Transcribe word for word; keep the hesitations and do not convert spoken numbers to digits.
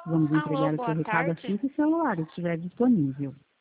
Vamos Alô, entregar o seu boa recado assim tarde. que o celular estiver disponível.